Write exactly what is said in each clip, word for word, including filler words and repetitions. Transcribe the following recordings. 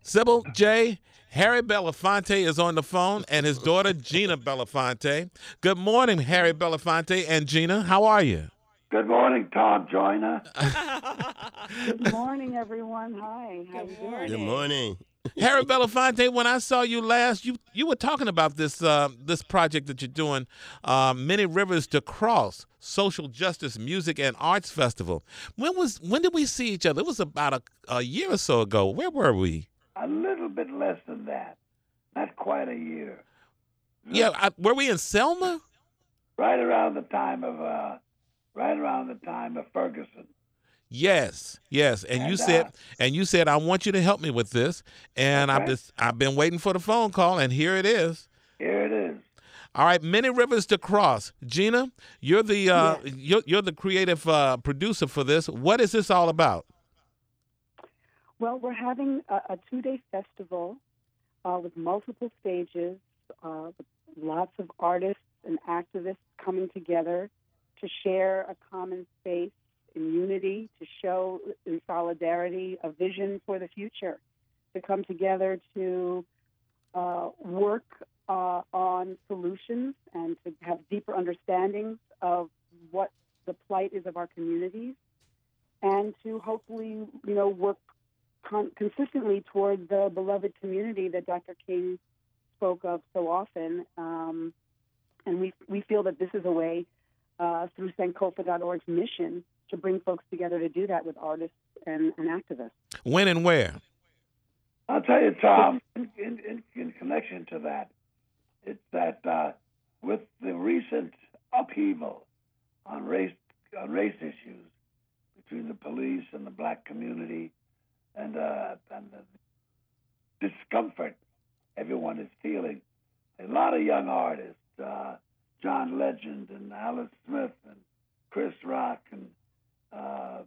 Sybil J. Harry Belafonte is on the phone, and his daughter Gina Belafonte. Good morning, Harry Belafonte and Gina. How are you? Good morning, Tom Joyner. Good morning, everyone. Hi. How Good you doing? morning. Good morning. Harry Belafonte, when I saw you last, you you were talking about this uh, this project that you're doing, uh, Many Rivers to Cross, Social Justice Music and Arts Festival. When was when did we see each other? It was about a, a year or so ago. Where were we? A little bit less than that. Not quite a year. Yeah, I, were we in Selma? Right around the time of uh, right around the time of Ferguson. Yes, yes. And, And, you uh, said and you said I want you to help me with this, and I've Okay. just I've been waiting for the phone call, and here it is. Here it is. All right, Many Rivers to Cross. Gina, you're the uh, Yes. you're, you're the creative uh, producer for this. What is this all about? Well, we're having a, a two-day festival uh, with multiple stages, uh, with lots of artists and activists coming together to share a common space in unity, to show in solidarity a vision for the future, to come together to uh, work uh, on solutions and to have deeper understandings of what the plight is of our communities, and to hopefully, you know, work con- consistently toward the beloved community that Doctor King spoke of so often. Um, and we we feel that this is a way uh, through Sankofa dot org's mission to bring folks together to do that with artists and, and activists. When and where? I'll tell you, Tom, in, in, in connection to that, it's that uh, with the recent upheaval on race on race issues between the police and the black community, and uh, and the discomfort everyone is feeling, a lot of young artists, uh, John Legend and Alice Smith and Chris Rock and uh,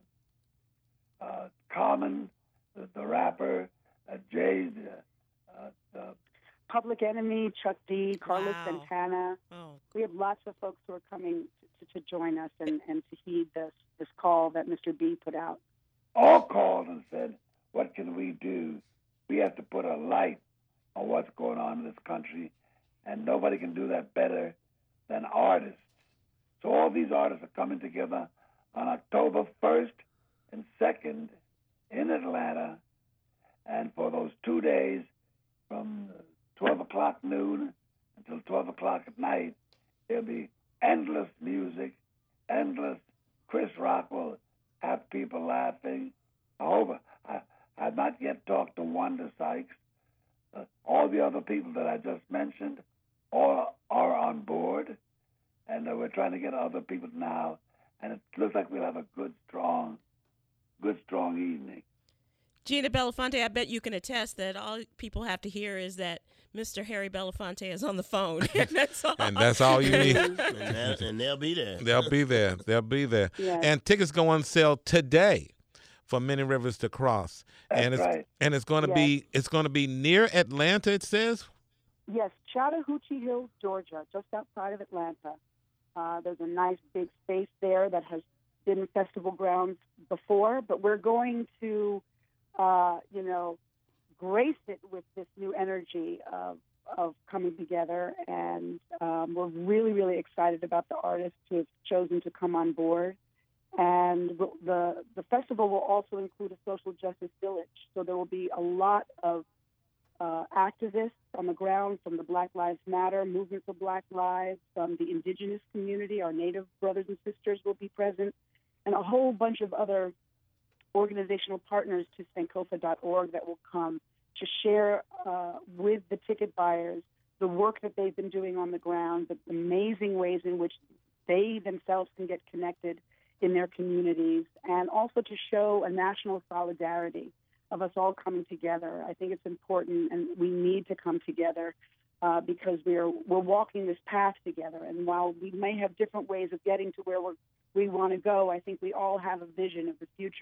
uh, Common, the, the rapper, uh, Jay, uh, uh, Public Enemy, Chuck D, Carlos Wow. Santana. Oh, We have lots of folks who are coming to, to join us and, and to heed this, this call that Mister B put out. all called and said, what can we do? We have to put a light on what's going on in this country, and nobody can do that better than artists. So all these artists are coming together on October first and second in Atlanta, and for those two days from twelve o'clock noon until twelve o'clock at night, there'll be endless music, endless. Chris Rock will have people laughing. I hope I, I've not yet talked to Wanda Sykes. Uh, all the other people that I just mentioned all are on board, and uh, we're trying to get other people now. And it looks like we'll have a good, strong, good, strong evening. Gina Belafonte, I bet you can attest that all people have to hear is that Mister Harry Belafonte is on the phone. And that's all. And that's all you need. And, that, and they'll be there. They'll be there. They'll be there. Yeah. And tickets go on sale today for Many Rivers to Cross. That's and it's right. and it's going to Yes. be it's going to be near Atlanta, it says. Yes, Chattahoochee Hills, Georgia, just outside of Atlanta. Uh, there's a nice big space there that has been festival grounds before, but we're going to, uh, you know, grace it with this new energy of of coming together, and um, we're really, really excited about the artists who have chosen to come on board. And the the the festival will also include a social justice village, so there will be a lot of uh, activists on the ground from the Black Lives Matter movement for Black Lives, from the indigenous community. Our Native brothers and sisters will be present, and a whole bunch of other organizational partners to Sankofa dot org that will come to share uh, with the ticket buyers the work that they've been doing on the ground, the amazing ways in which they themselves can get connected in their communities, and also to show a national solidarity of us all coming together. I think it's important, and we need to come together uh, because we're we're walking this path together. And while we may have different ways of getting to where we're, we want to go, I think we all have a vision of the future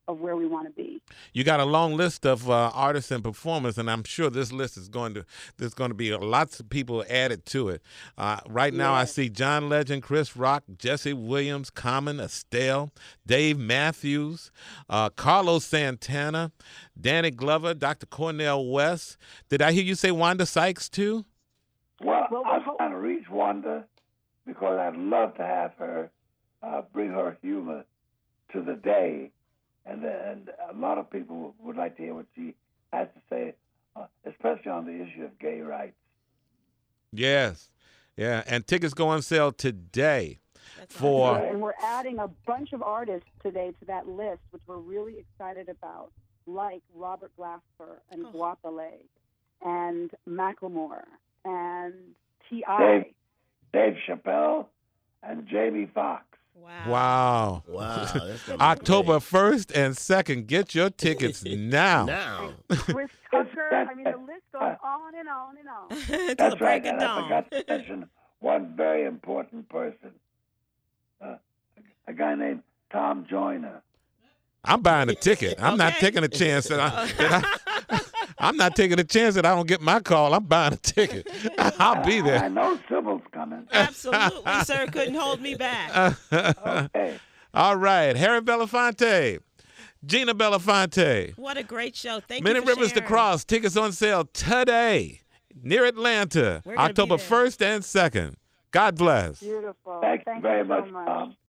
of where we want to be. You got a long list of uh, artists and performers, and I'm sure this list is going to there's going to be lots of people added to it. Uh, right now, I Yes. see John Legend, Chris Rock, Jesse Williams, Common, Estelle, Dave Matthews, uh, Carlos Santana, Danny Glover, Doctor Cornel West. Did I hear you say Wanda Sykes too? Well, Well, I'm ho- trying to reach Wanda because I'd love to have her uh, bring her humor to the day. And, and a lot of people would like to hear what she has to say, uh, especially on the issue of gay rights. Yes. Yeah, and tickets go on sale today That's for And we're adding a bunch of artists today to that list, which we're really excited about, like Robert Glasper and Oh. Guapale and Macklemore and T I Dave, Dave Chappelle and Jamie Foxx. Wow. wow. Wow. That's gonna be October first and second. Get your tickets great. now. Now. Chris Tucker. I mean, the list goes on and on and on. Till the That's break right, of and I dawn. forgot to mention one very important person, uh, a guy named Tom Joyner. I'm buying a ticket. I'm not Okay. taking a chance that I, that I I'm not taking a chance that I don't get my call. I'm buying a ticket. I'll be I there. know Sybil's coming. Absolutely, sir. Couldn't hold me back. Okay. All right. Harry Belafonte, Gina Belafonte, What a great show. Thank Many you for Rivers to sharing. Cross. Tickets on sale today near Atlanta, We're gonna be October there. first and second. God bless. Beautiful. Thank you Thank very you so much, much. Tom.